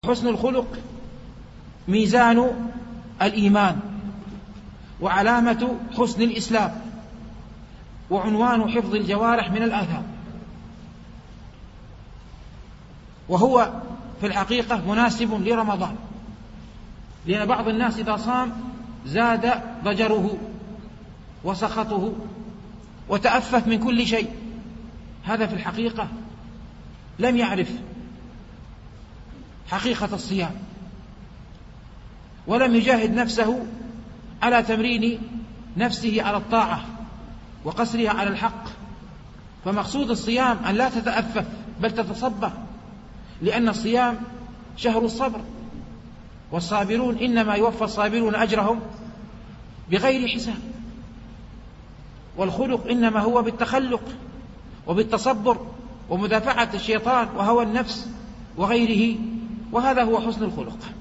حسن الخلق ميزان الإيمان، وعلامة حسن الإسلام، وعنوان حفظ الجوارح من الآثام. وهو في الحقيقة مناسب لرمضان، لأن بعض الناس إذا صام زاد ضجره وسخطه وتأفف من كل شيء. هذا في الحقيقة لم يعرف حقيقة الصيام، ولم يجاهد نفسه على تمرين نفسه على الطاعة وقصرها على الحق. فمقصود الصيام أن لا تتأفف بل تتصبر، لأن الصيام شهر الصبر، والصابرون إنما يوفى الصابرون أجرهم بغير حساب. والخلق إنما هو بالتخلق وبالتصبر ومدافعة الشيطان وهوى النفس وغيره، وهذا هو حسن الخلق.